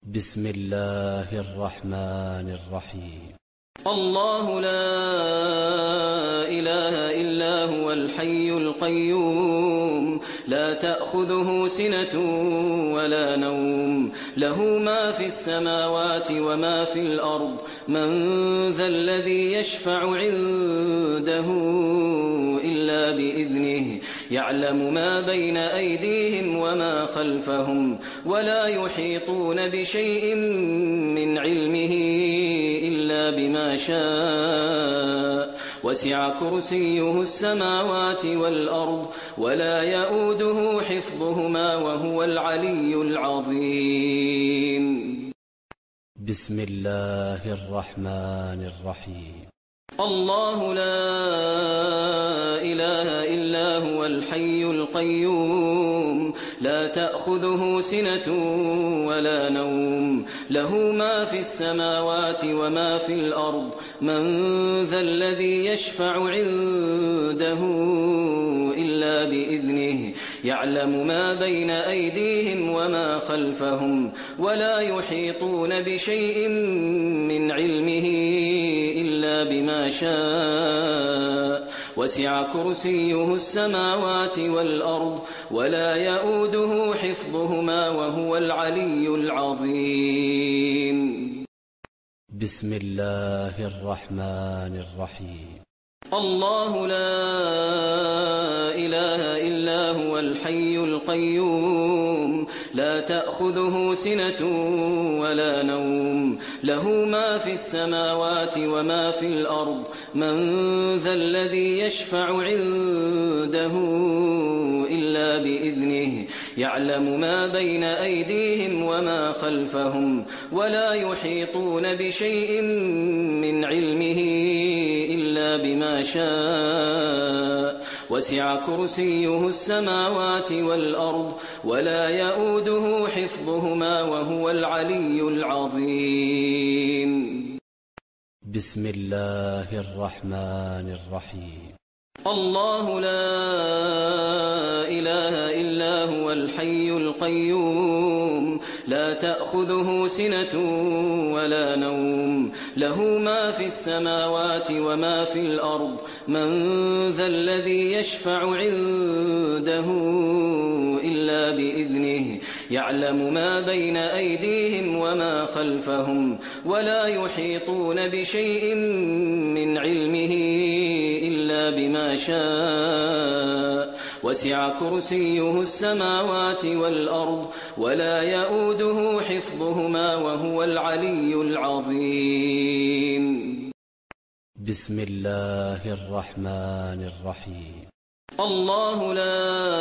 بسم الله الرحمن الرحيم. الله لا إله إلا هو الحي القيوم لا تأخذه سنة ولا نوم له ما في السماوات وما في الأرض من ذا الذي يشفع عنده إلا بإذنه يعلم ما بين أيديهم وما خلفهم ولا يحيطون بشيء من علمه إلا بما شاء وسع كرسيه السماوات والأرض ولا يؤوده حفظهما وهو العلي العظيم. بسم الله الرحمن الرحيم. الله لا إله إلا هو الحي القيوم لا تأخذه سنة ولا نوم له ما في السماوات وما في الأرض من ذا الذي يشفع عنده إلا بإذنه يعلم ما بين أيديهم وما خلفهم ولا يحيطون بشيء من علمه إلا بما شاء وسع كرسيه السماوات والأرض ولا يؤوده حفظهما وهو العلي العظيم. بسم الله الرحمن الرحيم. الله لا إله إلا هو الحي القيوم لا تأخذه سنة ولا نوم له ما في السماوات وما في الأرض من ذا الذي يشفع عنده إلا بإذنه يعلم ما بين أيديهم وما خلفهم ولا يحيطون بشيء من علمه إلا بما شاء وسع كرسيه السماوات والأرض ولا يؤوده حفظهما وهو العلي العظيم. بسم الله الرحمن الرحيم. الله لا إله إلا هو الحي القيوم لا تأخذه سنة ولا نوم له ما في السماوات وما في الأرض من ذا الذي يشفع عنده إلا بإذنه يعلم ما بين أيديهم وما خلفهم ولا يحيطون بشيء من علمه إلا بما شاء وسع كرسيه السماوات والأرض ولا يؤوده حفظهما وهو العلي العظيم. بسم الله الرحمن الرحيم. الله لا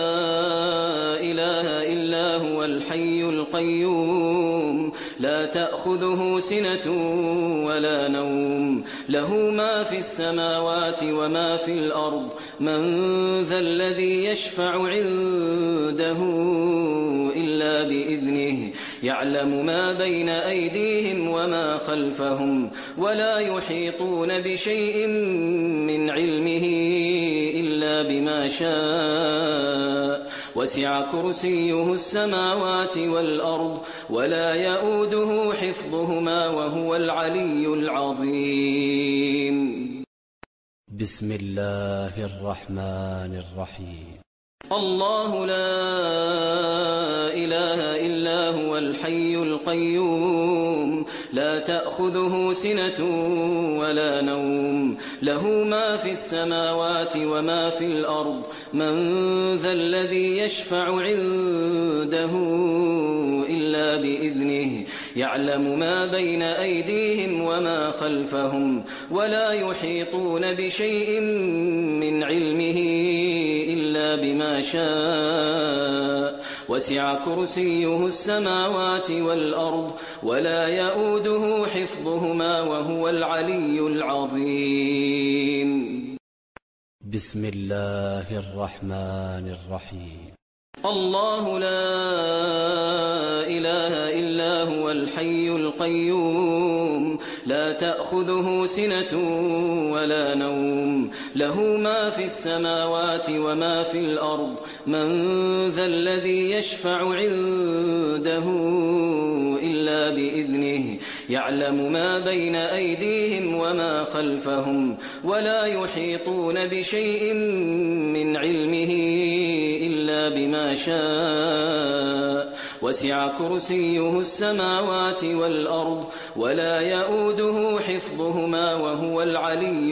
إله إلا هو الحي القيوم لا تأخذه سنة ولا نوم له ما في السماوات وما في الأرض من ذا الذي يشفع عنده إلا بإذنه يعلم ما بين أيديهم وما خلفهم ولا يحيطون بشيء من علمه إلا بما شاء وسع كرسيه السماوات والأرض ولا يؤوده حفظهما وهو العلي العظيم. بسم الله الرحمن الرحيم. الله لا إله إلا هو الحي القيوم لا تأخذه سنة ولا نوم له ما في السماوات وما في الأرض من ذا الذي يشفع عنده إلا بإذنه يعلم ما بين أيديهم وما خلفهم ولا يحيطون بشيء من علمه إلا بما شاء وسع كرسيه السماوات والأرض ولا يؤوده حفظهما وهو العلي العظيم. بسم الله الرحمن الرحيم. الله لا إله إلا هو الحي القيوم لا تأخذه سنة ولا نوم له ما في السماوات وما في الأرض من ذا الذي يشفع عنده إلا بإذنه يعلم ما بين أيديهم وما خلفهم ولا يحيطون بشيء من علمه إلا بما شاء وسع كرسيه السماوات والأرض ولا يؤوده حفظهما وهو العلي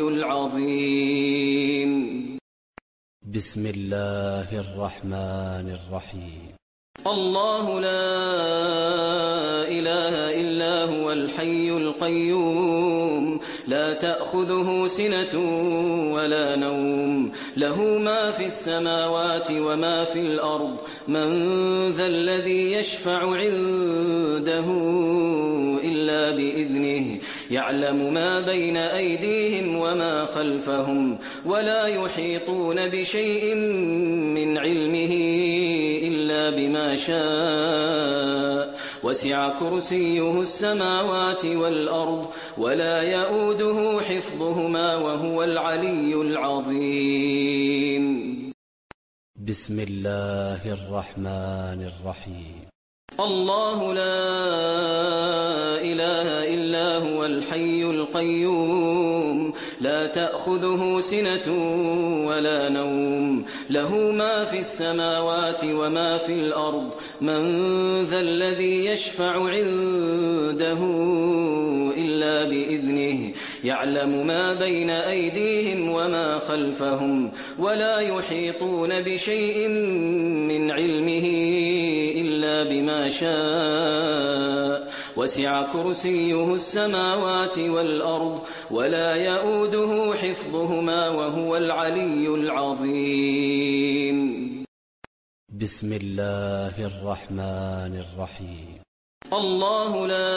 العظيم. بسم الله الرحمن الرحيم. الله لا إله إلا هو الحي القيوم لا تأخذه سنة ولا نوم له ما في السماوات وما في الأرض من ذا الذي يشفع عنده إلا بإذنه يعلم ما بين أيديهم وما خلفهم ولا يحيطون بشيء من علمه إلا بما شاء وسع كرسيه السماوات والأرض ولا يؤوده حفظهما وهو العلي العظيم. بسم الله الرحمن الرحيم. الله لا إله إلا هو الحي القيوم لا تأخذه سنة ولا نوم له ما في السماوات وما في الأرض من ذا الذي يشفع عنده إلا بإذنه يعلم ما بين أيديهم وما خلفهم ولا يحيطون بشيء من علمه إلا بما شاء وسع كرسيه السماوات والأرض ولا يؤوده حفظهما وهو العلي العظيم. بسم الله الرحمن الرحيم. الله لا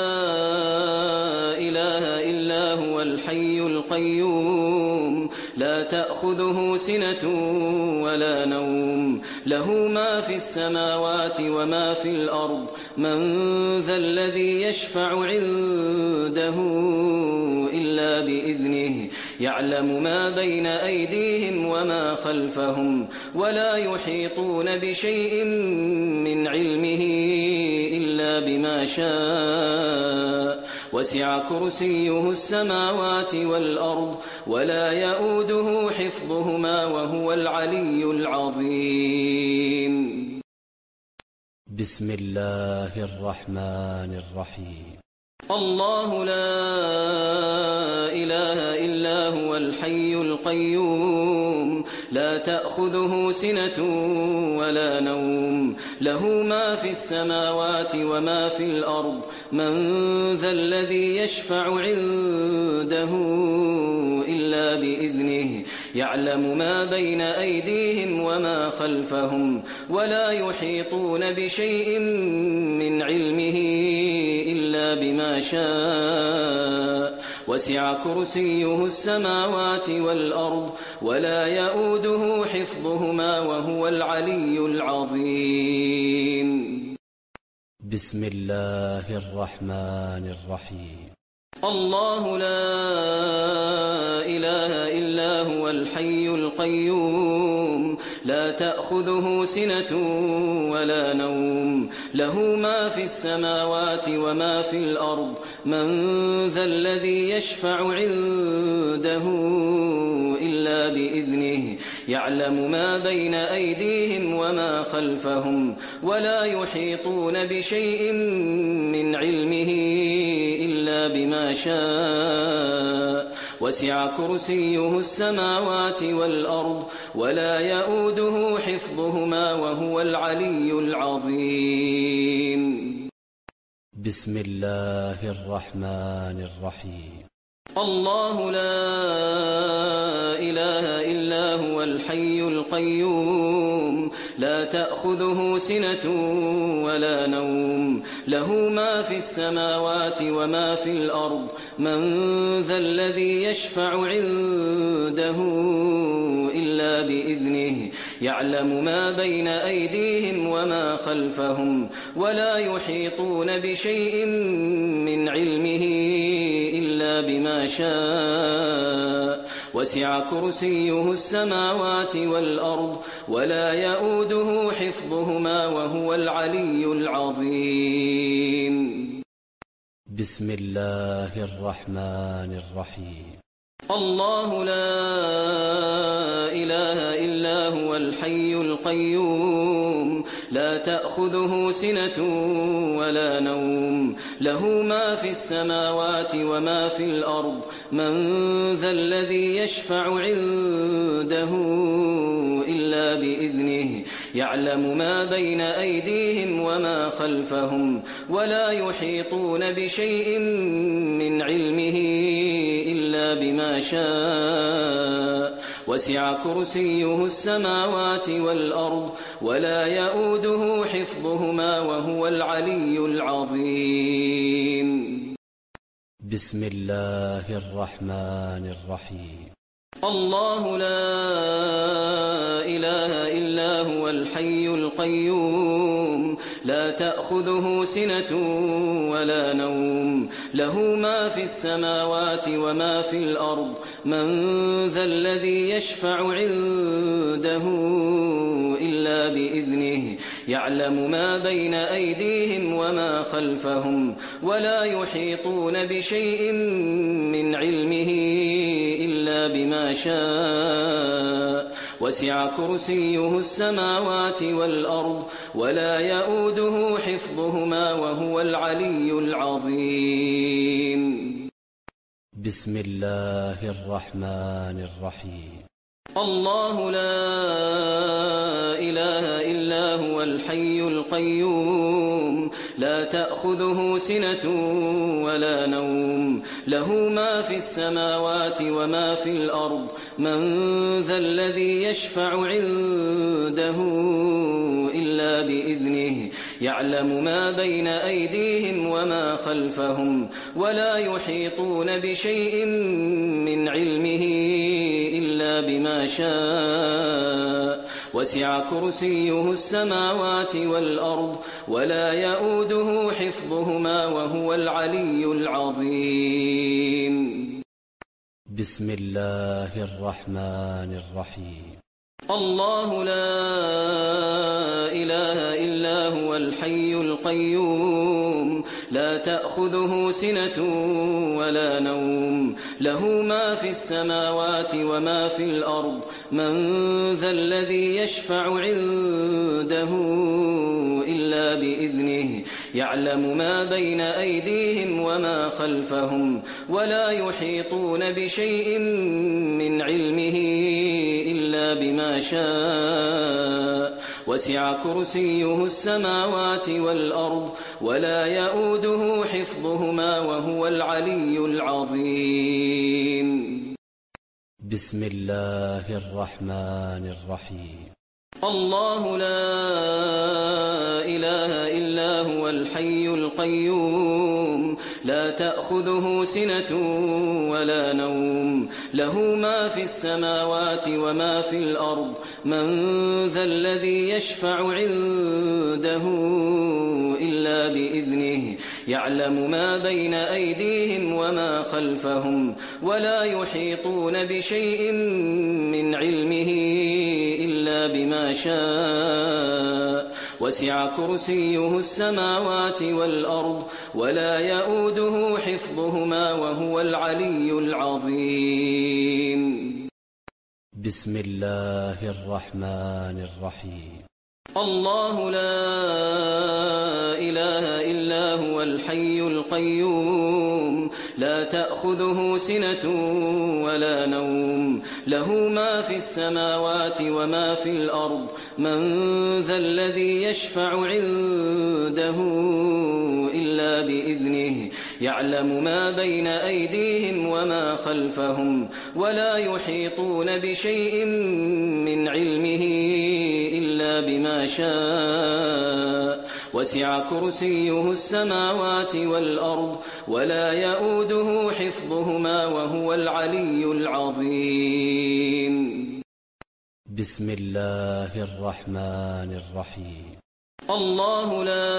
إله إلا هو الحي القيوم لا تأخذه سنة ولا نوم له ما في السماوات وما في الأرض من ذا الذي يشفع عنده إلا بإذنه يعلم ما بين أيديهم وما خلفهم ولا يحيطون بشيء من علمه إلا بما شاء وسع كرسيه السماوات والأرض ولا يؤوده حفظهما وهو العلي العظيم. بسم الله الرحمن الرحيم. الله لا إله إلا هو الحي القيوم لا تأخذه سنة ولا نوم له ما في السماوات وما في الأرض من ذا الذي يشفع عنده إلا بإذنه يعلم ما بين أيديهم وما خلفهم ولا يحيطون بشيء من علمه إلا بما شاء وسع كرسيه السماوات والأرض ولا يؤوده حفظهما وهو العلي العظيم. بسم الله الرحمن الرحيم. الله لا إله إلا هو الحي القيوم لا تأخذه سنة ولا نوم له ما في السماوات وما في الأرض من ذا الذي يشفع عنده إلا بإذنه يعلم ما بين أيديهم وما خلفهم ولا يحيطون بشيء من علمه إلا بما شاء وسع كرسيه السماوات والأرض ولا يؤوده حفظهما وهو العلي العظيم. بسم الله الرحمن الرحيم. الله لا إله إلا هو الحي القيوم لا تأخذه سنة ولا نوم له ما في السماوات وما في الأرض من ذا الذي يشفع عنده إلا بإذنه يعلم ما بين أيديهم وما خلفهم ولا يحيطون بشيء من علمه إلا بما شاء وسع كرسيه السماوات والأرض ولا يؤوده حفظهما وهو العلي العظيم. بسم الله الرحمن الرحيم الله لا إله إلا هو الحي القيوم لا تأخذه سنة ولا نوم له ما في السماوات وما في الأرض من ذا الذي يشفع عنده إلا بإذنه يعلم ما بين أيديهم وما خلفهم ولا يحيطون بشيء من علمه إلا بما شاء وسع كرسيه السماوات والأرض ولا يؤوده حفظهما وهو العلي العظيم بسم الله الرحمن الرحيم الله لا إله إلا هو الحي القيوم لا تأخذه سنة ولا نوم له ما في السماوات وما في الأرض من ذا الذي يشفع عنده إلا بإذنه يعلم ما بين أيديهم وما خلفهم ولا يحيطون بشيء من علمه إلا بما شاء وسع كرسيه السماوات والأرض ولا يؤوده حفظهما وهو العلي العظيم بسم الله الرحمن الرحيم الله لا إله إلا هو الحي القيوم لا تأخذه سنة ولا نوم له ما في السماوات وما في الأرض من ذا الذي يشفع عنده إلا بإذنه يعلم ما بين أيديهم وما خلفهم ولا يحيطون بشيء من علمه إلا بما شاء وسع كرسيه السماوات والأرض ولا يؤوده حفظهما وهو العلي العظيم بسم الله الرحمن الرحيم الله لا إله إلا هو الحي القيوم لا تأخذه سنة ولا نوم له ما في السماوات وما في الأرض من ذا الذي يشفع عنده إلا بإذنه يعلم ما بين أيديهم وما خلفهم ولا يحيطون بشيء من علمه إلا بما شاء وسع كرسيه السماوات والأرض ولا يؤوده حفظهما وهو العلي العظيم بسم الله الرحمن الرحيم الله لا إله إلا هو الحي القيوم لا تأخذه سنة ولا نوم له ما في السماوات وما في الأرض من ذا الذي يشفع عنده إلا بإذنه يعلم ما بين أيديهم وما خلفهم ولا يحيطون بشيء من علمه إلا بما شاء وسع كرسيه السماوات والأرض ولا يؤوده حفظهما وهو العلي العظيم بسم الله الرحمن الرحيم الله لا إله إلا هو الحي القيوم لا تأخذه سنة ولا نوم له ما في السماوات وما في الأرض من ذا الذي يشفع عنده إلا بإذنه يعلم ما بين أيديهم وما خلفهم ولا يحيطون بشيء من علمه إلا بما شاء وسع كرسيه السماوات والأرض ولا يؤوده حفظهما وهو العلي العظيم بسم الله الرحمن الرحيم الله لا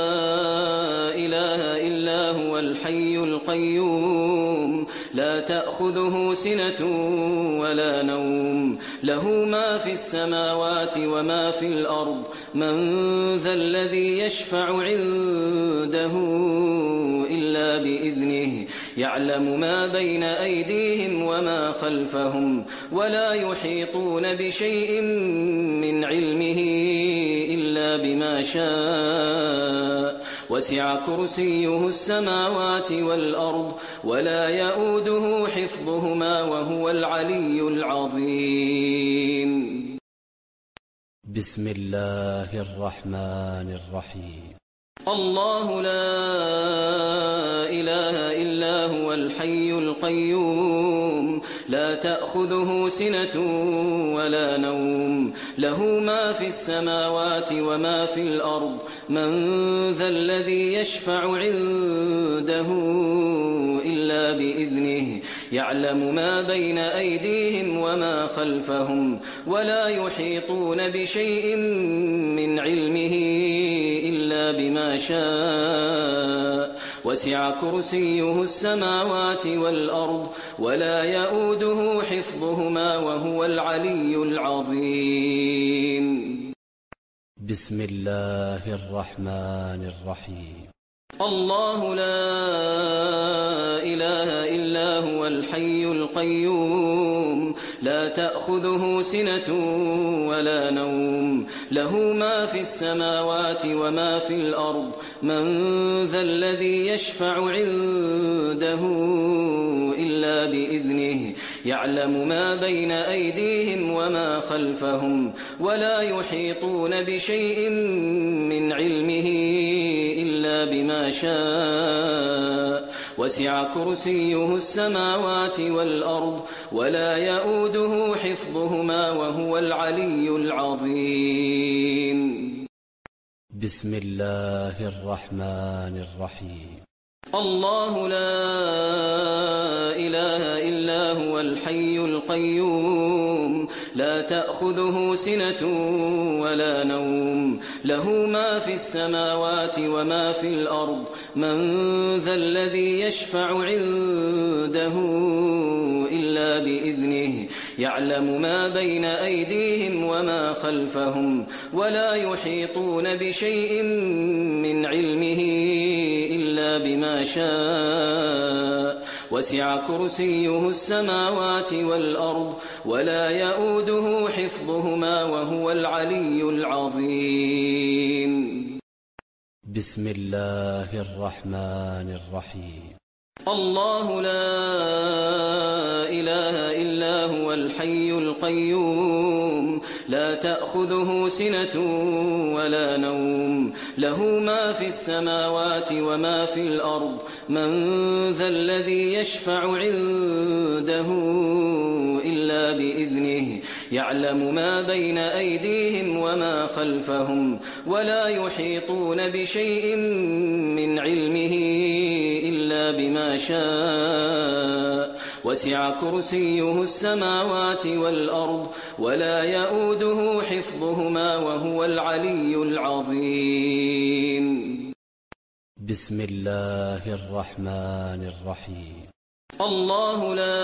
إله إلا هو الحي القيوم لا تأخذه سنة ولا نوم له ما في السماوات وما في الأرض من ذا الذي يشفع عنده إلا بإذنه يعلم ما بين أيديهم وما خلفهم ولا يحيطون بشيء من علمه إلا بما شاء وسع كرسيه السماوات والأرض ولا يؤوده حفظهما وهو العلي العظيم. بسم الله الرحمن الرحيم. الله لا إله إلا هو الحي القيوم لا تأخذه سنة ولا نوم له ما في السماوات وما في الأرض من ذا الذي يشفع عنده إلا بإذنه يعلم ما بين أيديهم وما خلفهم ولا يحيطون بشيء من علمه إلا بما شاء وسع كرسيه السماوات والأرض ولا يؤوده حفظهما وهو العلي العظيم. بسم الله الرحمن الرحيم. الله لا إله إلا هو الحي القيوم لا تأخذه سنة ولا نوم له ما في السماوات وما في الأرض من ذا الذي يشفع عنده إلا بإذنه يعلم ما بين أيديهم وما خلفهم ولا يحيطون بشيء من علمه إلا بما شاء وسع كرسيه السماوات والأرض ولا يؤوده حفظهما وهو العلي العظيم. بسم الله الرحمن الرحيم. الله لا إله إلا هو الحي القيوم لا تأخذه سنة ولا نوم له ما في السماوات وما في الأرض من ذا الذي يشفع عنده إلا بإذنه يعلم ما بين أيديهم وما خلفهم ولا يحيطون بشيء من علمه إلا بما شاء وسع كرسيه السماوات والأرض ولا يؤوده حفظهما وهو العلي العظيم. بسم الله الرحمن الرحيم. الله لا إله إلا هو الحي القيوم لا تأخذه سنة ولا نوم له ما في السماوات وما في الأرض من ذا الذي يشفع عنده إلا بإذنه يعلم ما بين أيديهم وما خلفهم ولا يحيطون بشيء من علمه إلا بما شاء وسع كرسيه السماوات والأرض ولا يؤوده حفظهما وهو العلي العظيم. بسم الله الرحمن الرحيم. الله لا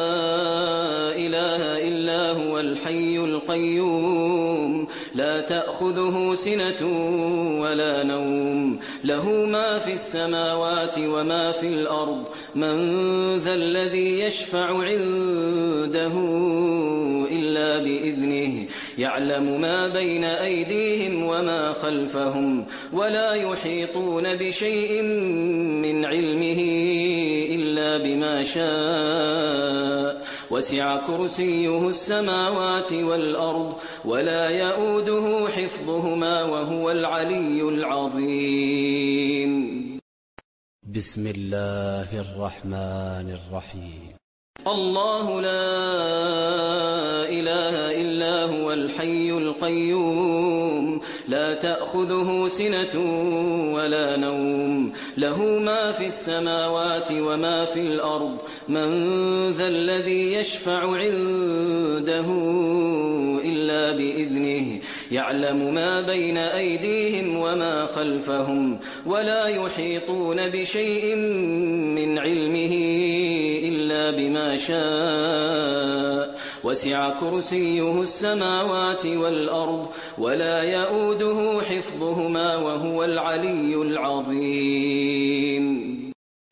إله إلا هو الحي القيوم لا تأخذه سنة ولا نوم له ما في السماوات وما في الأرض من ذا الذي يشفع عنده إلا بإذنه يعلم ما بين أيديهم وما خلفهم ولا يحيطون بشيء من علمه إلا بما شاء وسع كرسيه السماوات والأرض ولا يؤوده حفظهما وهو العلي العظيم. بسم الله الرحمن الرحيم. الله لا إله إلا هو الحي القيوم لا تأخذه سنة ولا نوم له ما في السماوات وما في الأرض من ذا الذي يشفع عنده إلا بإذنه يعلم ما بين أيديهم وما خلفهم ولا يحيطون بشيء من علمه إلا بما شاء وسع كرسيه السماوات والأرض ولا يؤوده حفظهما وهو العلي العظيم.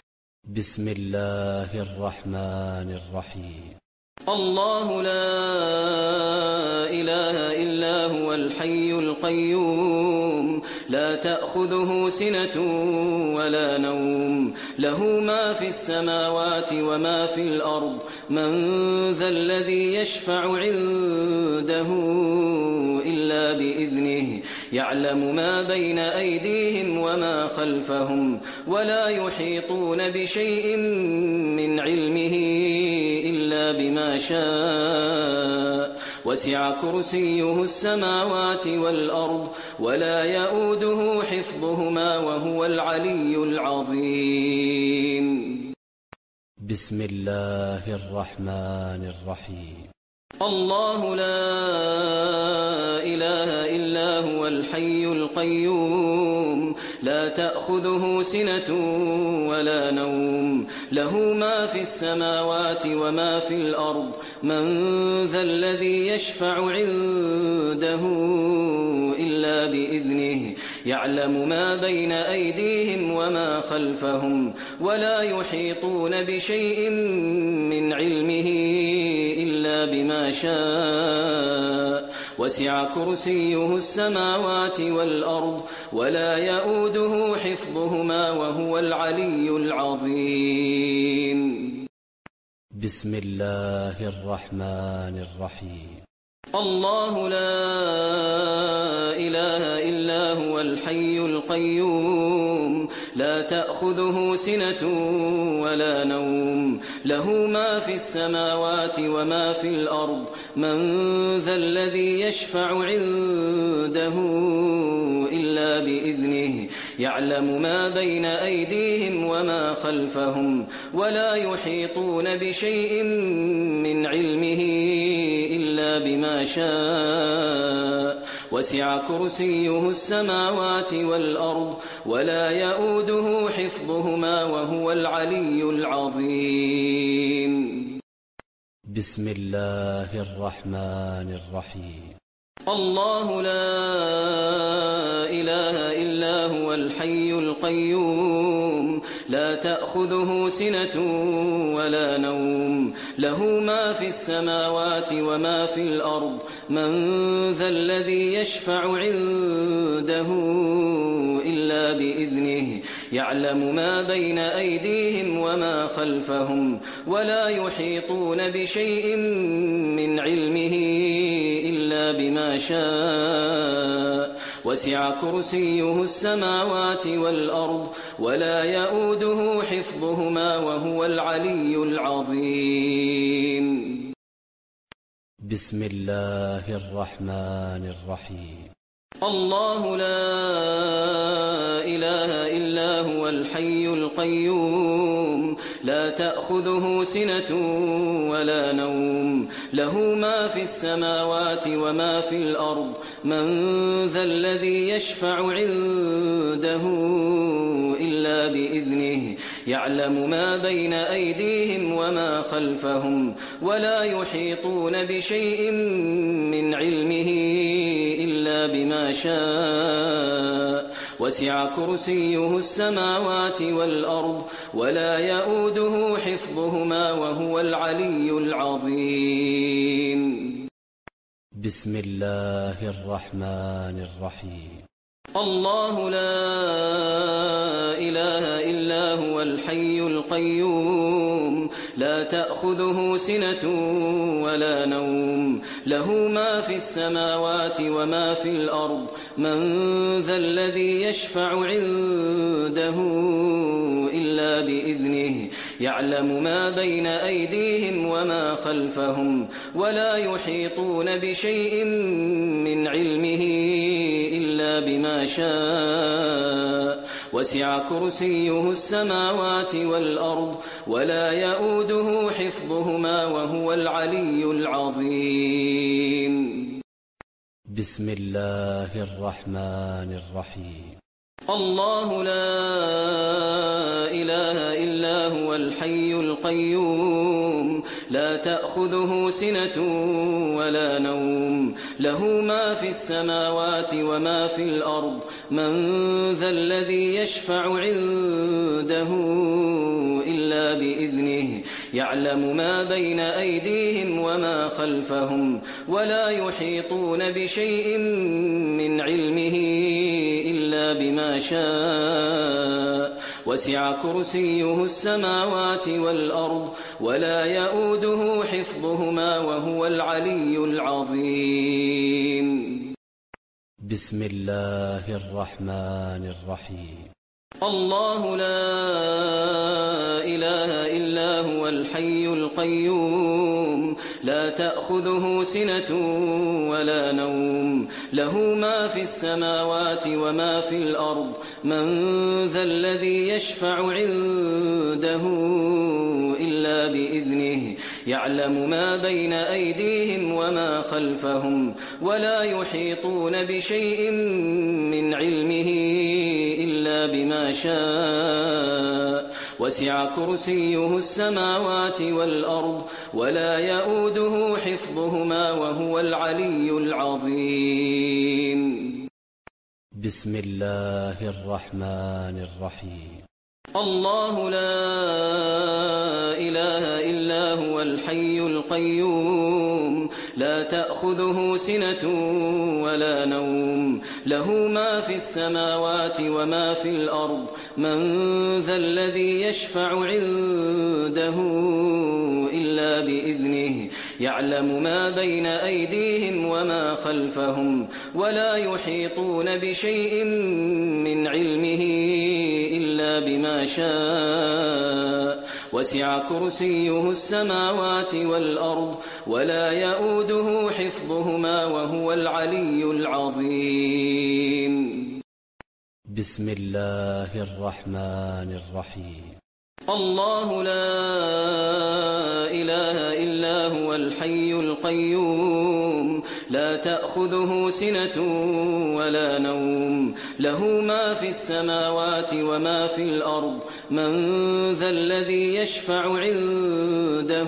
بسم الله الرحمن الرحيم الله لا إله إلا هو الحي القيوم لا تأخذه سنة ولا نوم له ما في السماوات وما في الأرض من ذا الذي يشفع عنده إلا بإذنه يعلم ما بين أيديهم وما خلفهم ولا يحيطون بشيء من علمه إلا بما شاء وسع كرسيه السماوات والأرض ولا يؤوده حفظهما وهو العلي العظيم بسم الله الرحمن الرحيم الله لا إله إلا هو الحي القيوم لا تأخذه سنة ولا نوم له ما في السماوات وما في الأرض من ذا الذي يشفع عنده إلا بإذنه يعلم ما بين أيديهم وما خلفهم ولا يحيطون بشيء من علمه إلا بما شاء وسع كرسيه السماوات والأرض ولا يؤوده حفظهما وهو العلي العظيم بسم الله الرحمن الرحيم الله لا إله إلا هو الحي القيوم لا تأخذه سنة ولا نوم له ما في السماوات وما في الأرض من ذا الذي يشفع عنده إلا بإذنه يعلم ما بين أيديهم وما خلفهم ولا يحيطون بشيء من علمه إلا بما شاء وسع كرسيه السماوات والأرض ولا يؤوده حفظهما وهو العلي العظيم بسم الله الرحمن الرحيم الله لا إله إلا هو الحي القيوم لا تأخذه سنة ولا نوم له ما في السماوات وما في الأرض من ذا الذي يشفع عنده إلا بإذنه يعلم ما بين أيديهم وما خلفهم ولا يحيطون بشيء من علمه إلا بما شاء وسع كرسيه السماوات والأرض ولا يؤوده حفظهما وهو العلي العظيم بسم الله الرحمن الرحيم الله لا إله إلا هو الحي القيوم لا تأخذه سنة ولا نوم له ما في السماوات وما في الأرض من ذا الذي يشفع عنده إلا بإذنه يعلم ما بين أيديهم وما خلفهم ولا يحيطون بشيء من علمه إلا بما شاء وسع كرسيه السماوات والأرض ولا يؤوده حفظهما وهو العلي العظيم بسم الله الرحمن الرحيم الله لا إله إلا هو الحي القيوم لا تأخذه سنة ولا نوم له ما في السماوات وما في الأرض من ذا الذي يشفع عنده إلا بإذنه يعلم ما بين أيديهم وما خلفهم ولا يحيطون بشيء من علمه إلا بما شاء وسع كرسيه السماوات والأرض ولا يؤوده حفظهما وهو العلي العظيم بسم الله الرحمن الرحيم الله لا إله إلا هو الحي القيوم لا تأخذه سنة ولا نوم له ما في السماوات وما في الأرض من ذا الذي يشفع عنده إلا يعلم ما بين أيديهم وما خلفهم ولا يحيطون بشيء من علمه إلا بما شاء وسع كرسيه السماوات والأرض ولا يؤوده حفظهما وهو العلي العظيم. بسم الله الرحمن الرحيم. الله لا إله إلا هو الحي القيوم لا تأخذه سنة ولا نوم له ما في السماوات وما في الأرض من ذا الذي يشفع عنده إلا بإذنه يعلم ما بين أيديهم وما خلفهم ولا يحيطون بشيء من علمه إلا بما شاء وسع كرسيه السماوات والأرض ولا يؤوده حفظهما وهو العلي العظيم. بسم الله الرحمن الرحيم. الله لا إله إلا هو الحي القيوم لا تأخذه سنة ولا نوم له ما في السماوات وما في الأرض من ذا الذي يشفع عنده إلا بإذنه يعلم ما بين أيديهم وما خلفهم ولا يحيطون بشيء من علمه إلا بما شاء وسع كرسيه السماوات والأرض ولا يؤوده حفظهما وهو العلي العظيم. بسم الله الرحمن الرحيم. الله لا إله إلا هو الحي القيوم لا تأخذه سنة ولا نوم له ما في السماوات وما في الأرض من ذا الذي يشفع عنده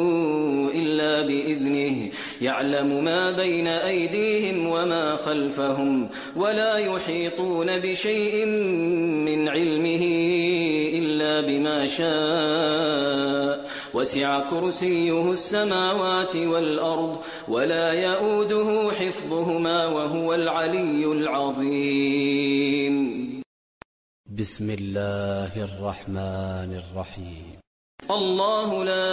إلا بإذنه يعلم ما بين أيديهم وما خلفهم ولا يحيطون بشيء من علمه إلا بما شاء وسع كرسيه السماوات والأرض ولا يؤوده حفظهما وهو العلي العظيم. بسم الله الرحمن الرحيم. الله لا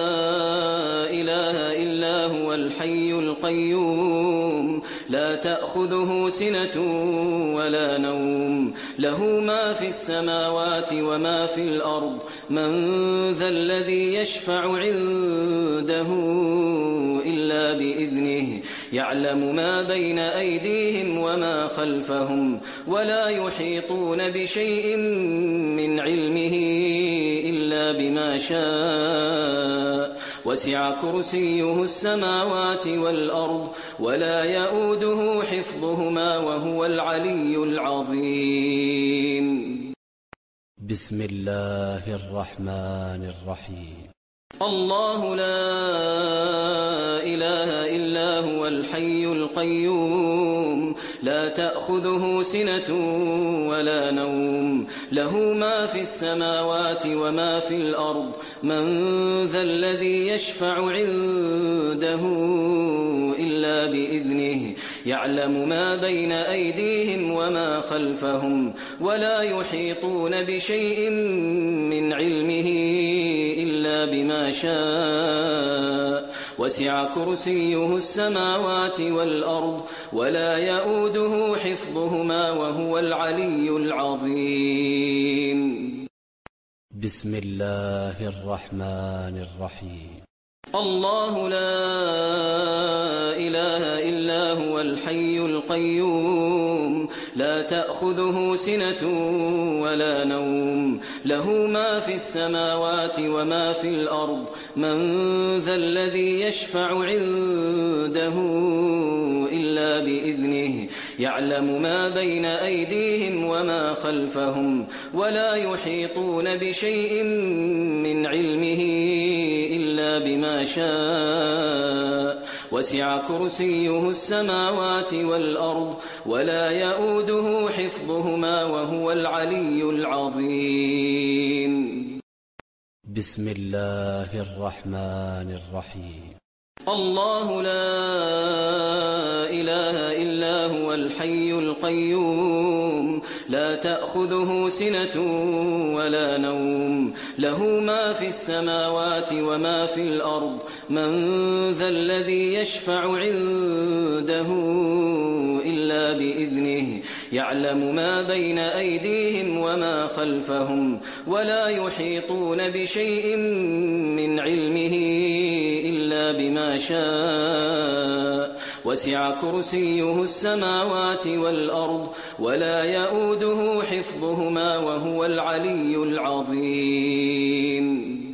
إله إلا هو الحي القيوم لا تأخذه سنة ولا نوم له ما في السماوات وما في الأرض من ذا الذي يشفع عنده إلا بإذنه يعلم ما بين أيديهم وما خلفهم ولا يحيطون بشيء من علمه إلا بما شاء وسع كرسيه السماوات والأرض ولا يؤوده حفظهما وهو العلي العظيم. بسم الله الرحمن الرحيم. الله لا إله إلا هو الحي القيوم لا تأخذه سنة ولا نوم له ما في السماوات وما في الأرض من ذا الذي يشفع عنده إلا بإذنه يعلم ما بين أيديهم وما خلفهم ولا يحيطون بشيء من علمه إلا بما شاء وسع كرسيه السماوات والأرض ولا يؤوده حفظهما وهو العلي العظيم. بسم الله الرحمن الرحيم. الله لا إله إلا هو الحي القيوم لا تأخذه سنة ولا نوم له ما في السماوات وما في الأرض من ذا الذي يشفع عنده إلا بإذنه يعلم ما بين أيديهم وما خلفهم ولا يحيطون بشيء من علمه إلا بما شاء وسع كرسيه السماوات والأرض ولا يؤوده حفظهما وهو العلي العظيم. بسم الله الرحمن الرحيم الله لا إله إلا هو الحي القيوم لا تأخذه سنة ولا نوم له ما في السماوات وما في الأرض من ذا الذي يشفع عنده إلا بإذنه يعلم ما بين أيديهم وما خلفهم ولا يحيطون بشيء من علمه إلا بما شاء وسع كرسيه السماوات والأرض ولا يؤوده حفظهما وهو العلي العظيم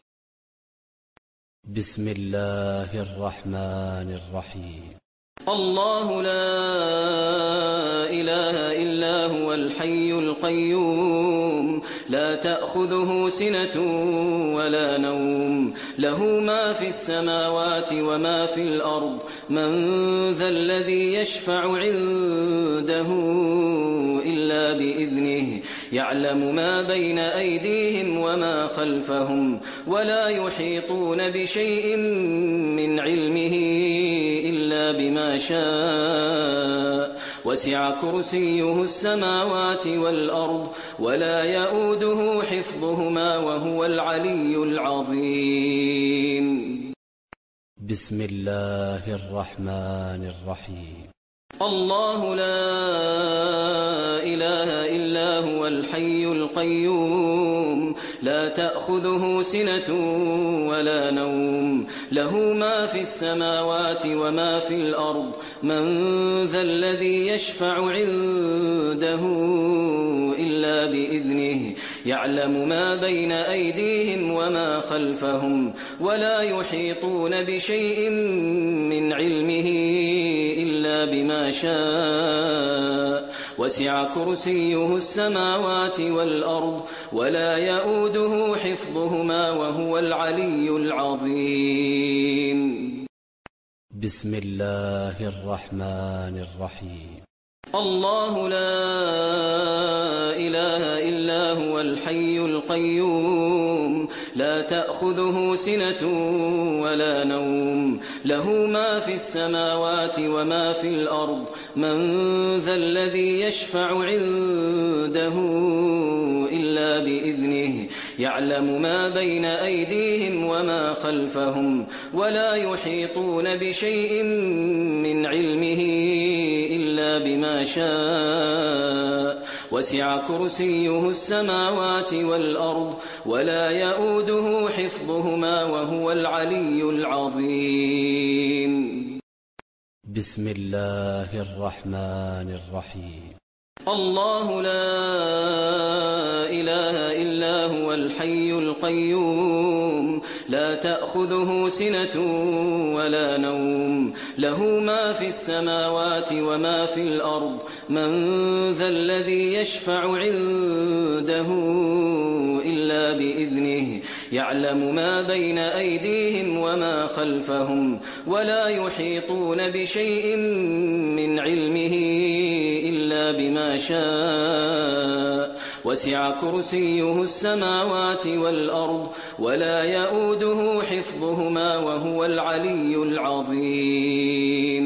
بسم الله الرحمن الرحيم الله لا إله إلا هو الحي القيوم لا تأخذه سنة ولا نوم له ما في السماوات وما في الأرض من ذا الذي يشفع عنده إلا بإذنه يعلم ما بين أيديهم وما خلفهم ولا يحيطون بشيء من علمه إلا بما شاء وسع كرسيه السماوات والأرض ولا يؤوده حفظهما وهو العلي العظيم بسم الله الرحمن الرحيم الله لا إله إلا هو الحي القيوم لا تأخذه سنة ولا نوم له ما في السماوات وما في الأرض من ذا الذي يشفع عنده إلا بإذنه يعلم ما بين أيديهم وما خلفهم ولا يحيطون بشيء من علمه إلا بما شاء وسع كرسيه السماوات والأرض ولا يؤوده حفظهما وهو العلي العظيم بسم الله الرحمن الرحيم الله لا إله إلا هو الحي القيوم لا تأخذه سنة ولا نوم له ما في السماوات وما في الأرض من ذا الذي يشفع عنده إلا بإذنه يعلم ما بين أيديهم وما خلفهم ولا يحيطون بشيء من علمه إلا بما شاء وسع كرسيه السماوات والأرض ولا يؤوده حفظهما وهو العلي العظيم بسم الله الرحمن الرحيم الله لا إله إلا هو الحي القيوم لا تأخذه سنة ولا نوم له ما في السماوات وما في الأرض من ذا الذي يشفع عنده إلا بإذنه يعلم ما بين أيديهم وما خلفهم ولا يحيطون بشيء من علمه إلا بما شاء وسع كرسيه السماوات والأرض ولا يؤوده حفظهما وهو العلي العظيم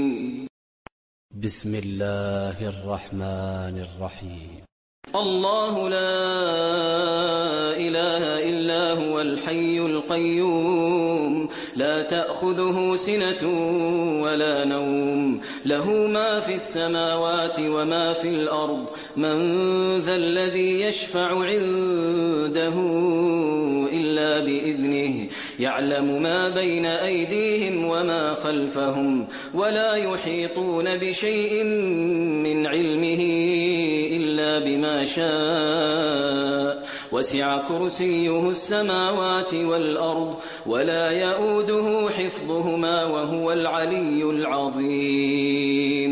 بسم الله الرحمن الرحيم الله لا إله إلا هو الحي القيوم لا تأخذه سنة ولا نوم له ما في السماوات وما في الأرض من ذا الذي يشفع عنده إلا بإذنه يعلم ما بين أيديهم وما خلفهم ولا يحيطون بشيء من علمه إلا بما شاء وسع كرسيه السماوات والأرض ولا يؤوده حفظهما وهو العلي العظيم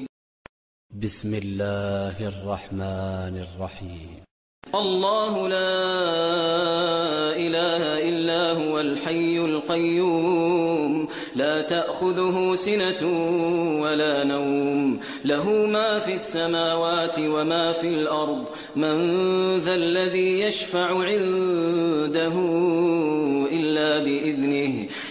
بسم الله الرحمن الرحيم الله لا إله إلا هو الحي القيوم لا تأخذه سنة ولا نوم له ما في السماوات وما في الأرض من ذا الذي يشفع عنده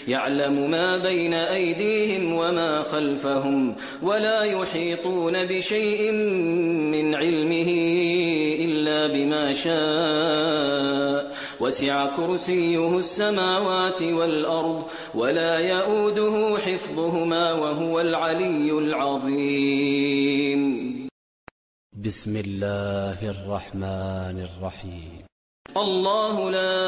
يعلم ما بين أيديهم وما خلفهم ولا يحيطون بشيء من علمه إلا بما شاء وسع كرسيه السماوات والأرض ولا يؤوده حفظهما وهو العلي العظيم. بسم الله الرحمن الرحيم. الله لا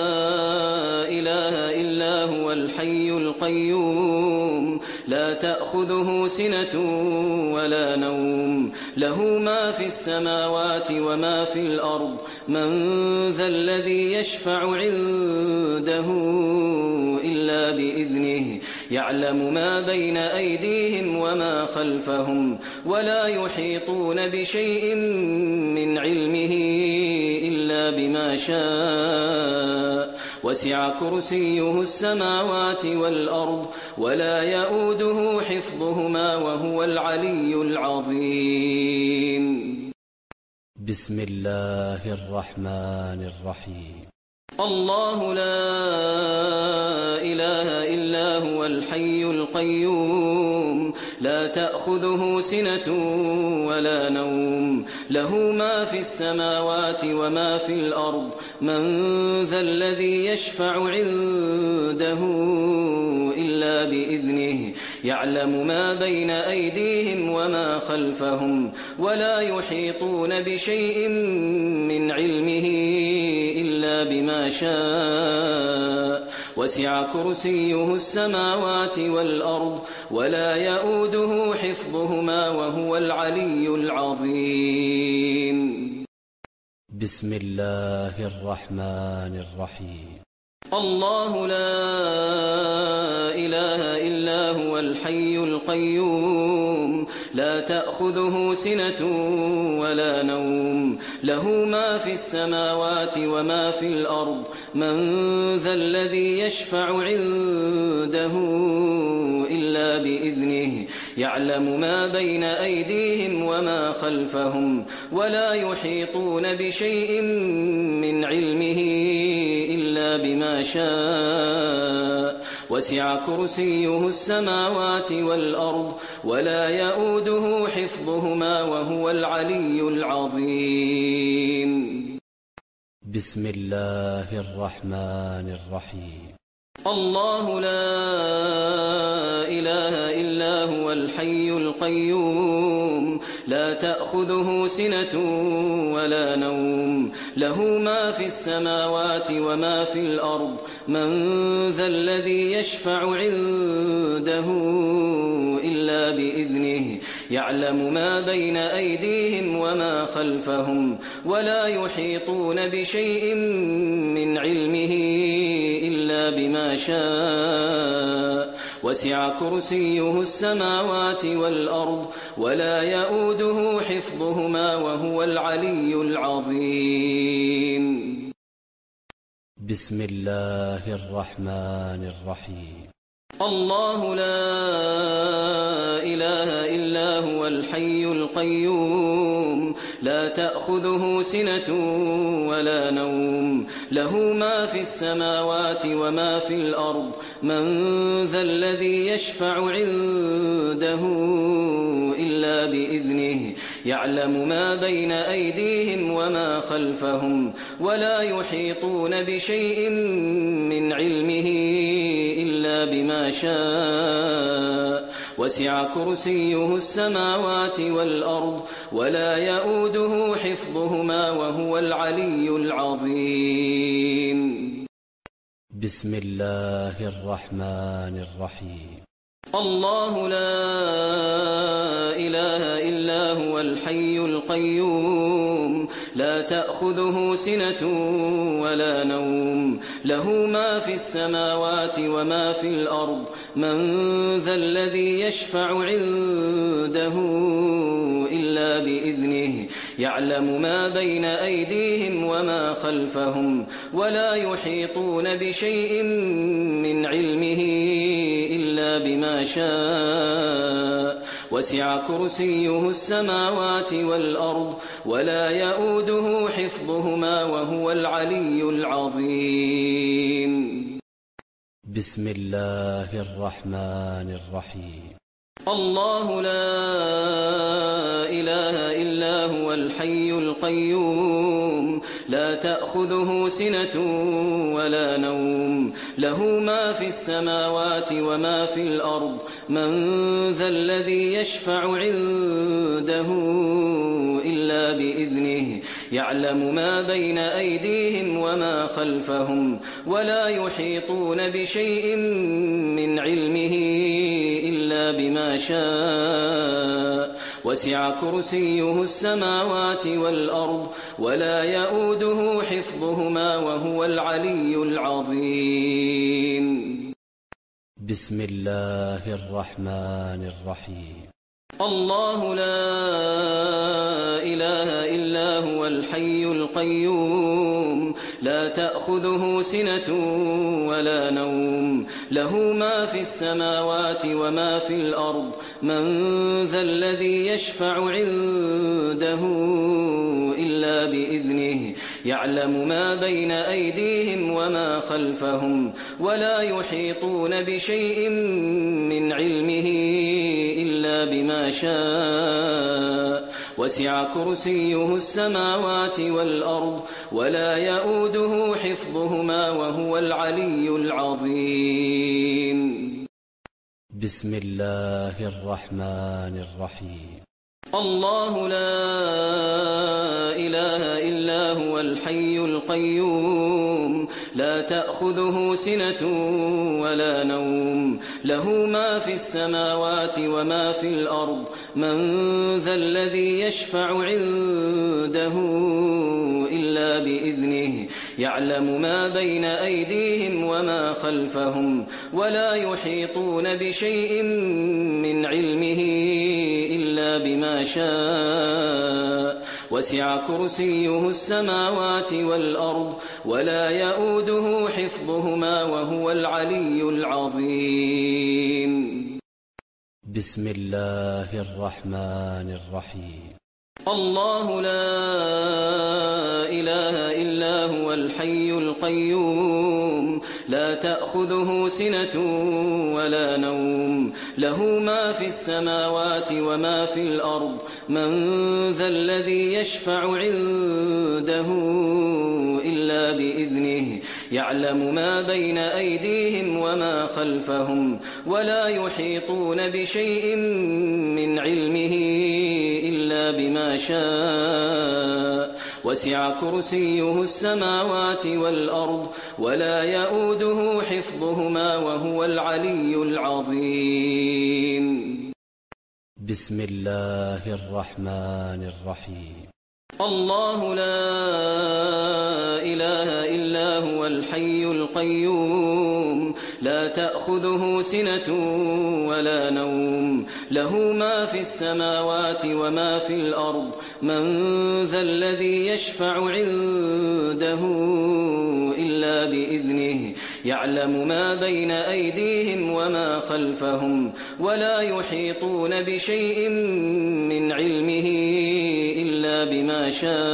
إله إلا هو الحي القيوم لا تأخذه سنة ولا نوم له ما في السماوات وما في الأرض من ذا الذي يشفع عنده إلا بإذنه يعلم ما بين أيديهم وما خلفهم ولا يحيطون بشيء من علمه إلا بما شاء وسع كرسيه السماوات والأرض ولا يؤوده حفظهما وهو العلي العظيم. بسم الله الرحمن الرحيم. الله لا إله إلا هو الحي القيوم لا تأخذه سنة ولا نوم له ما في السماوات وما في الأرض من ذا الذي يشفع عنده إلا بإذنه يعلم ما بين أيديهم وما خلفهم ولا يحيطون بشيء من علمه إلا بما شاء وسع كرسيه السماوات والأرض ولا يؤوده حفظهما وهو العلي العظيم. بسم الله الرحمن الرحيم. الله لا إله إلا هو الحي القيوم لا تأخذه سنة ولا نوم له ما في السماوات وما في الأرض من ذا الذي يشفع عنده إلا بإذنه يعلم ما بين أيديهم وما خلفهم ولا يحيطون بشيء من علمه إلا بما شاء وسع كرسيه السماوات والأرض ولا يؤوده حفظهما وهو العلي العظيم. بسم الله الرحمن الرحيم. الله لا إله إلا هو الحي القيوم لا تأخذه سنة ولا نوم له ما في السماوات وما في الأرض من ذا الذي يشفع عنده إلا بإذنه يعلم ما بين أيديهم وما خلفهم ولا يحيطون بشيء من علمه إلا بما شاء وسع كرسيه السماوات والأرض ولا يؤوده حفظهما وهو العلي العظيم. بسم الله الرحمن الرحيم. الله لا إله إلا هو الحي القيوم لا تأخذه سنة ولا نوم له ما في السماوات وما في الأرض من ذا الذي يشفع عنده إلا بإذنه يعلم ما بين أيديهم وما خلفهم ولا يحيطون بشيء من علمه إلا بما شاء وسع كرسيه السماوات والأرض ولا يؤوده حفظهما وهو العلي العظيم. بسم الله الرحمن الرحيم. الله لا إله إلا هو الحي القيوم لا تأخذه سنة ولا نوم له ما في السماوات وما في الأرض من ذا الذي يشفع عنده إلا بإذنه يعلم ما بين أيديهم وما خلفهم ولا يحيطون بشيء من علمه إلا بما شاء وسع كرسيه السماوات والأرض ولا يؤوده حفظهما وهو العلي العظيم. بسم الله الرحمن الرحيم الله لا إله إلا هو الحي القيوم لا تأخذه سنة ولا نوم له ما في السماوات وما في الأرض من ذا الذي يشفع عنده إلا بإذنه يعلم ما بين أيديهم وما خلفهم ولا يحيطون بشيء من علمه إلا بما شاء وسع كرسيه السماوات والأرض ولا يؤوده حفظهما وهو العلي العظيم بسم الله الرحمن الرحيم الله لا إله إلا هو الحي القيوم لا تأخذه سنة ولا نوم له ما في السماوات وما في الأرض من ذا الذي يشفع عنده إلا بإذنه يعلم ما بين أيديهم وما خلفهم ولا يحيطون بشيء من علمه إلا بما شاء وسع كرسيه السماوات والأرض ولا يؤوده حفظهما وهو العلي العظيم بسم الله الرحمن الرحيم الله لا إله إلا هو الحي القيوم لا تأخذه سنة ولا نوم له ما في السماوات وما في الأرض من ذا الذي يشفع عنده إلا بإذنه يعلم ما بين أيديهم وما خلفهم ولا يحيطون بشيء من علمه إلا بما شاء وسع كرسيه السماوات والأرض ولا يؤوده حفظهما وهو العلي العظيم بسم الله الرحمن الرحيم الله لا إله إلا هو الحي القيوم لا تأخذه سنة ولا نوم له ما في السماوات وما في الأرض من ذا الذي يشفع عنده إلا بإذنه يعلم ما بين أيديهم وما خلفهم ولا يحيطون بشيء من علمه إلا بما شاء وسع كرسيه السماوات والأرض ولا يؤوده حفظهما وهو العلي العظيم بسم الله الرحمن الرحيم الله لا إله إلا هو الحي القيوم لا تأخذه سنة ولا نوم له ما في السماوات وما في الأرض من ذا الذي يشفع عنده إلا بإذنه يعلم ما بين أيديهم وما خلفهم ولا يحيطون بشيء من علمه إلا بما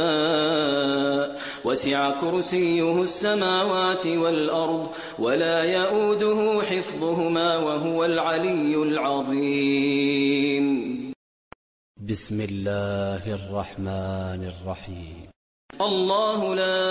شاء وسع كرسيه السماوات والأرض ولا يؤوده حفظهما وهو العلي العظيم بسم الله الرحمن الرحيم الله لا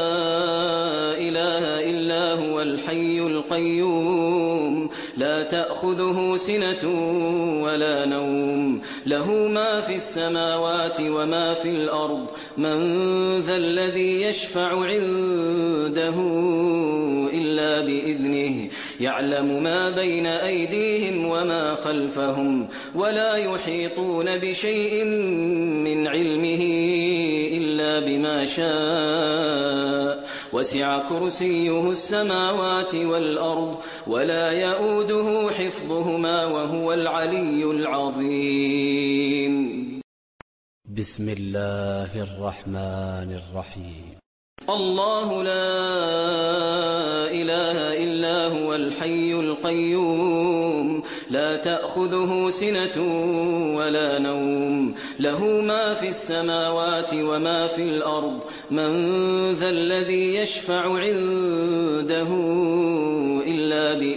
إله إلا هو الحي القيوم لا تأخذه سنة ولا نوم له ما في السماوات وما في الأرض من ذا الذي يشفع عنده إلا بإذنه يعلم ما بين أيديهم وما خلفهم ولا يحيطون بشيء من علمه إلا بما شاء وسع كرسيه السماوات والأرض ولا يؤوده حفظهما وهو العلي العظيم بسم الله الرحمن الرحيم الله لا إله إلا هو الحي القيوم لا تأخذه سنة ولا نوم له ما في السماوات وما في الأرض من ذا الذي يشفع عنده إلا بإذنه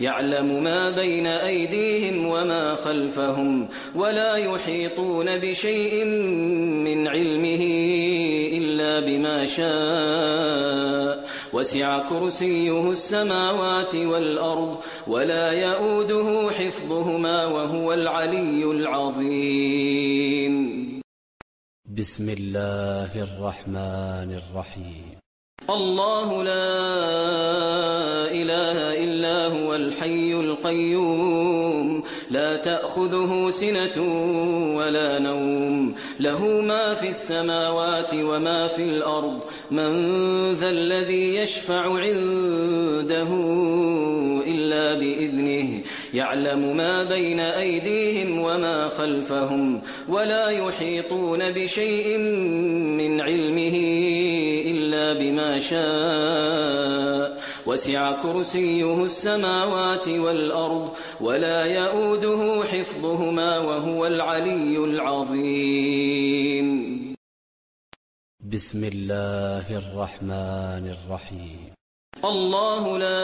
يعلم ما بين أيديهم وما خلفهم ولا يحيطون بشيء من علمه إلا بما شاء وسع كرسيه السماوات والأرض ولا يؤوده حفظهما وهو العلي العظيم. بسم الله الرحمن الرحيم. الله لا إله إلا هو الحي القيوم لا تأخذه سنة ولا نوم له ما في السماوات وما في الأرض من ذا الذي يشفع عنده إلا بإذنه يعلم ما بين أيديهم وما خلفهم ولا يحيطون بشيء من علمه إلا بما شاء وسع كرسيه السماوات والأرض ولا يؤوده حفظهما وهو العلي العظيم. بسم الله الرحمن الرحيم. الله لا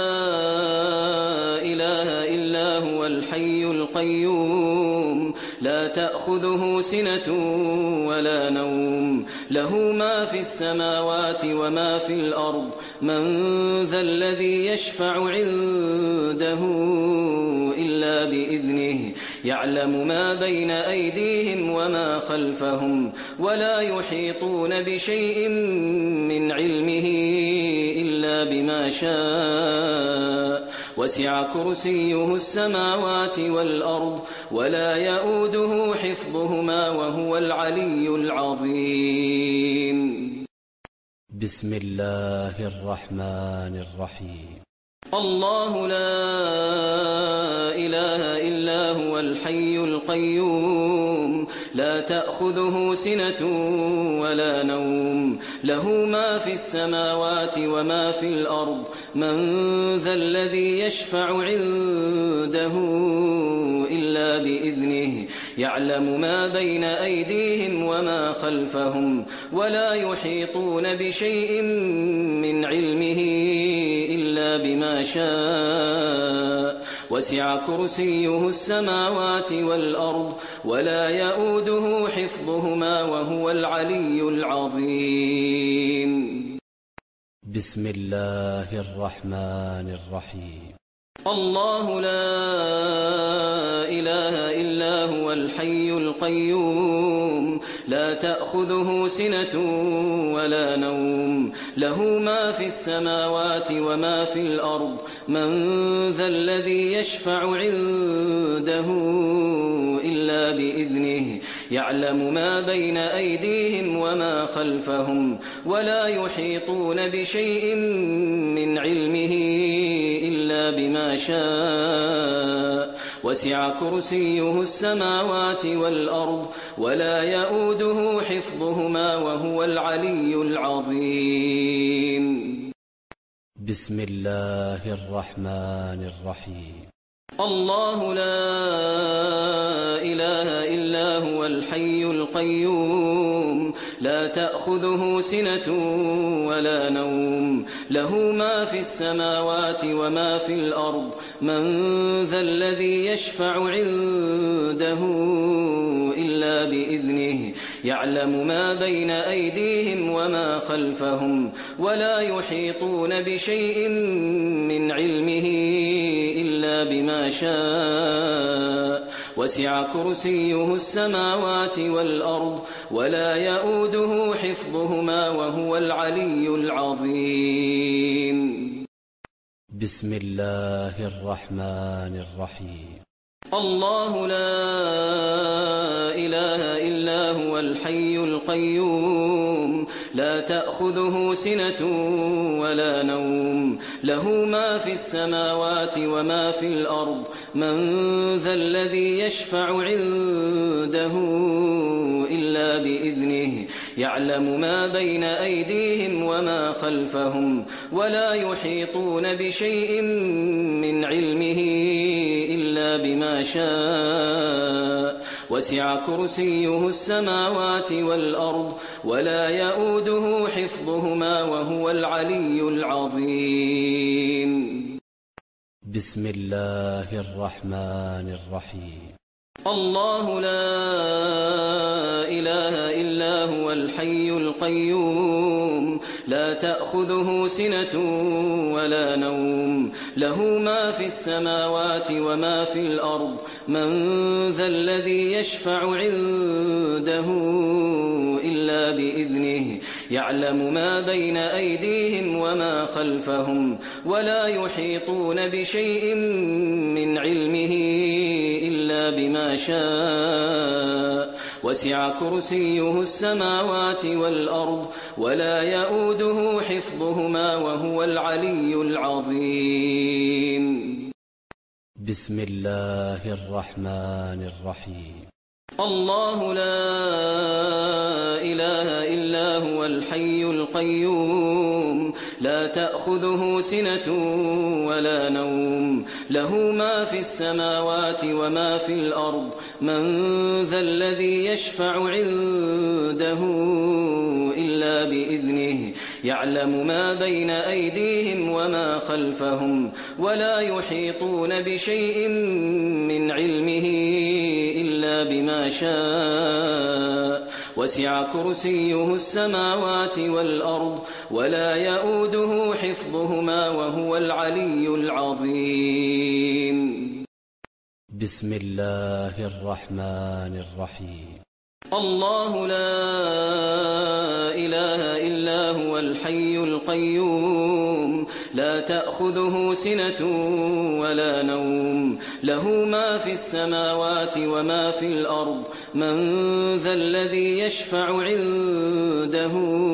إله إلا هو الحي القيوم لا تأخذه سنة ولا نوم له ما في السماوات وما في الأرض من ذا الذي يشفع عنده إلا بإذنه يعلم ما بين أيديهم وما خلفهم ولا يحيطون بشيء من علمه إلا بما شاء وسع كرسيه السماوات والأرض ولا يؤوده حفظهما وهو العلي العظيم. بسم الله الرحمن الرحيم. الله لا إله إلا هو الحي القيوم لا تأخذه سنة ولا نوم له ما في السماوات وما في الأرض من ذا الذي يشفع عنده إلا بإذنه يعلم ما بين أيديهم وما خلفهم ولا يحيطون بشيء من علمه إلا بما شاء وسع كرسيه السماوات والأرض ولا يؤوده حفظهما وهو العلي العظيم. بسم الله الرحمن الرحيم. الله لا إله إلا هو الحي القيوم لا تأخذه سنة ولا نوم له ما في السماوات وما في الأرض من ذا الذي يشفع عنده إلا بإذنه يعلم ما بين أيديهم وما خلفهم ولا يحيطون بشيء من علمه إلا بما شاء وسع كرسيه السماوات والأرض ولا يؤوده حفظهما وهو العلي العظيم. بسم الله الرحمن الرحيم. الله لا إله إلا هو الحي القيوم لا تأخذه سنة ولا نوم له ما في السماوات وما في الأرض من ذا الذي يشفع عنده إلا بإذنه يعلم ما بين أيديهم وما خلفهم ولا يحيطون بشيء من علمه إلا بما شاء وسع كرسيه السماوات والأرض ولا يؤوده حفظهما وهو العلي العظيم. بسم الله الرحمن الرحيم. الله لا إله إلا هو الحي القيوم لا تأخذه سنة ولا نوم له ما في السماوات وما في الأرض من ذا الذي يشفع عنده إلا بإذنه يعلم ما بين أيديهم وما خلفهم ولا يحيطون بشيء من علمه إلا بما شاء وسع كرسيه السماوات والأرض ولا يؤوده حفظهما وهو العلي العظيم. بسم الله الرحمن الرحيم الله لا إله إلا هو الحي القيوم لا تأخذه سنة ولا نوم له ما في السماوات وما في الأرض من ذا الذي يشفع عنده إلا بإذنه يعلم ما بين أيديهم وما خلفهم ولا يحيطون بشيء من علمه إلا بما شاء وسع كرسيه السماوات والأرض ولا يؤوده حفظهما وهو العلي العظيم بسم الله الرحمن الرحيم الله لا إله إلا هو الحي القيوم لا تأخذه سنة ولا نوم له ما في السماوات وما في الأرض من ذا الذي يشفع عنده إلا بإذنه يعلم ما بين أيديهم وما خلفهم ولا يحيطون بشيء من علمه إلا بما شاء وسع كرسيه السماوات والأرض ولا يؤوده حفظهما وهو العلي العظيم بسم الله الرحمن الرحيم الله لا إله إلا هو الحي القيوم لا تأخذه سنة ولا نوم له ما في السماوات وما في الأرض من ذا الذي يشفع عنده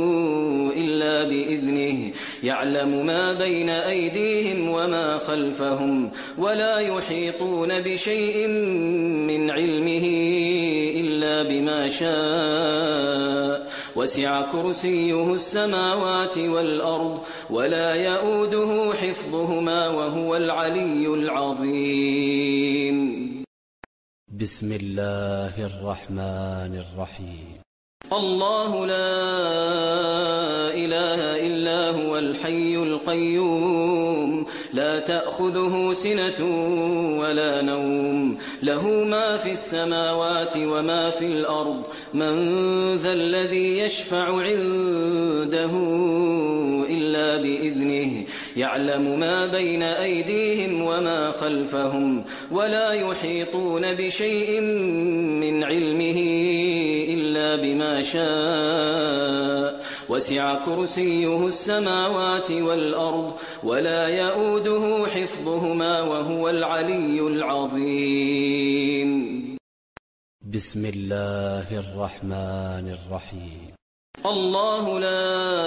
إلا بإذنه يعلم ما بين أيديهم وما خلفهم ولا يحيطون بشيء من علمه إلا بما شاء وسع كرسيه السماوات والأرض ولا يؤوده حفظهما وهو العلي العظيم بسم الله الرحمن الرحيم الله لا إله إلا هو الحي القيوم لا تأخذه سنة ولا نوم له ما في السماوات وما في الأرض من ذا الذي يشفع عنده إلا بإذنه يعلم ما بين أيديهم وما خلفهم ولا يحيطون بشيء من علمه إلا بما شاء وسع كرسيه السماوات والأرض ولا يؤوده حفظهما وهو العلي العظيم بسم الله الرحمن الرحيم الله لا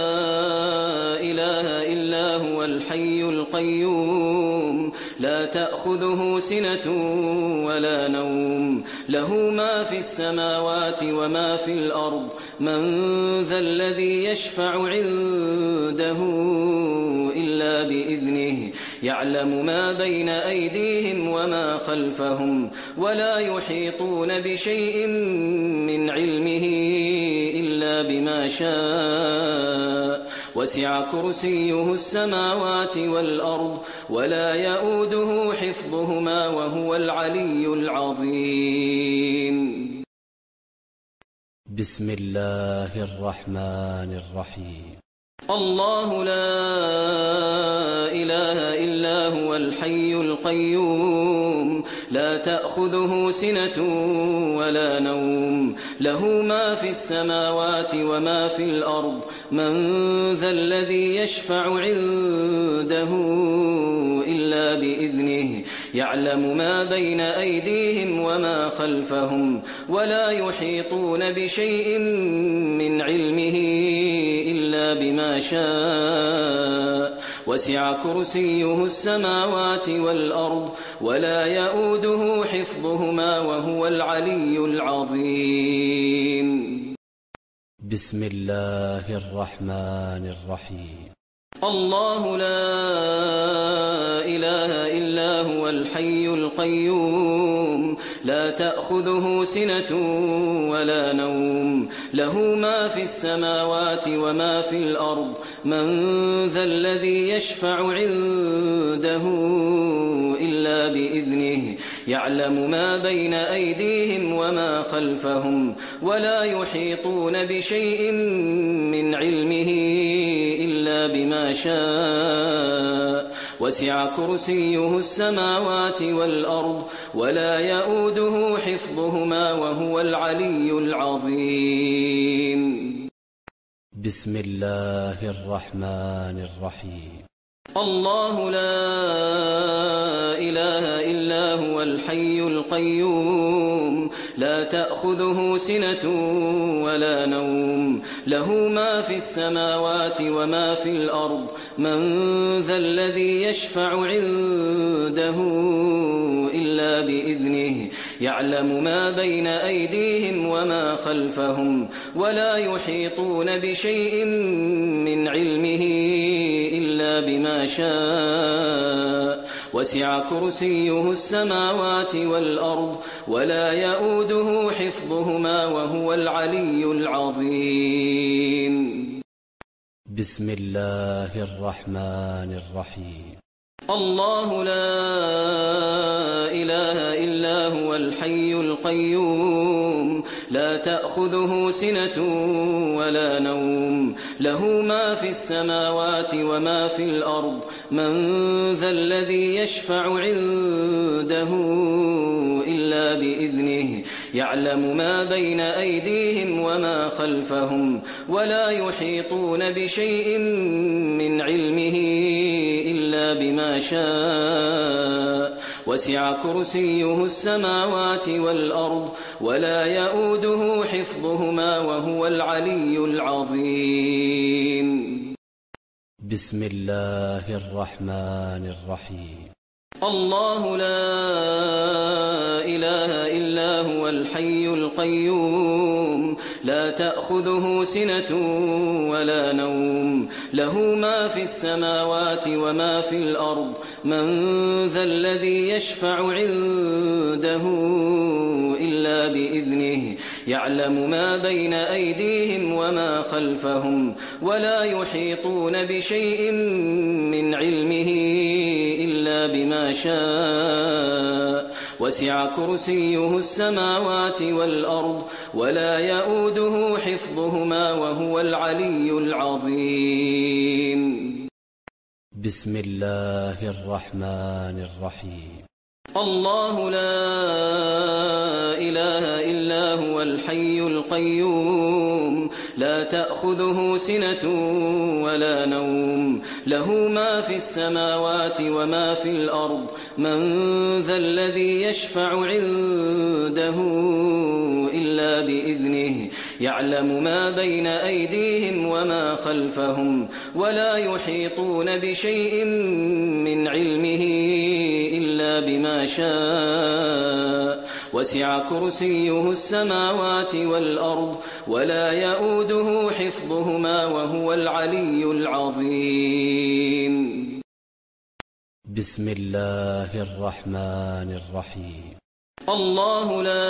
إله إلا هو الحي القيوم لا تأخذه سنة ولا نوم له ما في السماوات وما في الأرض من ذا الذي يشفع عنده إلا بإذنه يعلم ما بين أيديهم وما خلفهم ولا يحيطون بشيء من علمه إلا بما شاء وسع كرسيه السماوات والأرض ولا يؤوده حفظهما وهو العلي العظيم بسم الله الرحمن الرحيم الله لا إله إلا هو الحي القيوم لا تأخذه سنة ولا نوم له ما في السماوات وما في الأرض من ذا الذي يشفع عنده إلا بإذنه يعلم ما بين أيديهم وما خلفهم ولا يحيطون بشيء من علمه إلا بما شاء وسع كرسيه السماوات والأرض ولا يؤوده حفظهما وهو العلي العظيم بسم الله الرحمن الرحيم الله لا إله إلا هو الحي القيوم لا تأخذه سنة ولا نوم له ما في السماوات وما في الأرض من ذا الذي يشفع عنده إلا بإذنه يعلم ما بين أيديهم وما خلفهم ولا يحيطون بشيء من علمه إلا بما شاء وسع كرسيه السماوات والأرض ولا يؤوده حفظهما وهو العلي العظيم. بسم الله الرحمن الرحيم. الله لا إله إلا هو الحي القيوم لا تأخذه سنة ولا نوم له ما في السماوات وما في الأرض من ذا الذي يشفع عنده إلا بإذنه يعلم ما بين أيديهم وما خلفهم ولا يحيطون بشيء من علمه إلا بما شاء وسع كرسيه السماوات والأرض ولا يؤوده حفظهما وهو العلي العظيم. بسم الله الرحمن الرحيم. الله لا إله إلا هو الحي القيوم لا تأخذه سنة ولا نوم له ما في السماوات وما في الأرض من ذا الذي يشفع عنده إلا بإذنه يعلم ما بين أيديهم وما خلفهم ولا يحيطون بشيء من علمه إلا بما شاء وسع كرسيه السماوات والأرض ولا يؤوده حفظهما وهو العلي العظيم. بسم الله الرحمن الرحيم. الله لا إله إلا هو الحي القيوم لا تأخذه سنة ولا نوم له ما في السماوات وما في الأرض من ذا الذي يشفع عنده إلا بإذنه يعلم ما بين أيديهم وما خلفهم ولا يحيطون بشيء من علمه إلا بما شاء وسع كرسيه السماوات والأرض ولا يؤوده حفظهما وهو العلي العظيم. بسم الله الرحمن الرحيم. الله لا إله إلا هو الحي القيوم لا تأخذه سنة ولا نوم له ما في السماوات وما في الأرض من ذا الذي يشفع عنده إلا بإذنه يعلم ما بين أيديهم وما خلفهم ولا يحيطون بشيء من علمه إلا بما شاء وسع كرسيه السماوات والأرض ولا يؤوده حفظهما وهو العلي العظيم. بسم الله الرحمن الرحيم. الله لا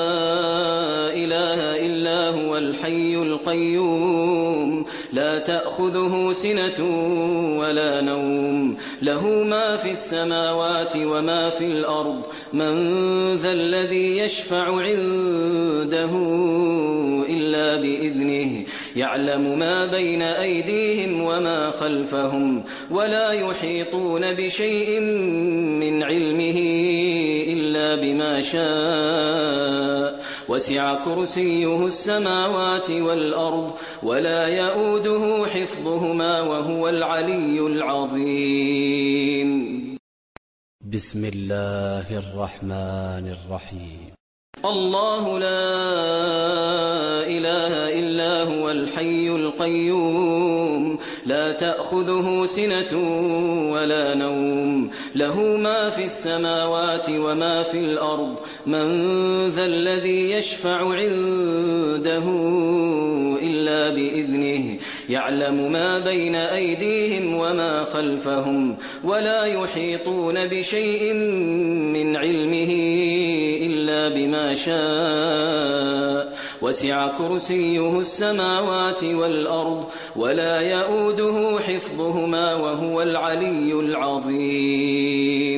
إله إلا هو الحي القيوم لا تأخذه سنة ولا نوم له ما في السماوات وما في الأرض من ذا الذي يشفع عنده إلا بإذنه يعلم ما بين أيديهم وما خلفهم ولا يحيطون بشيء من علمه إلا بما شاء وسع كرسيه السماوات والأرض ولا يؤوده حفظهما وهو العلي العظيم. بسم الله الرحمن الرحيم. الله لا إله إلا هو الحي القيوم لا تأخذه سنة ولا نوم له ما في السماوات وما في الأرض من ذا الذي يشفع عنده إلا بإذنه يعلم ما بين أيديهم وما خلفهم ولا يحيطون بشيء من علمه إلا بما شاء وسع كرسيه السماوات والأرض ولا يؤوده حفظهما وهو العلي العظيم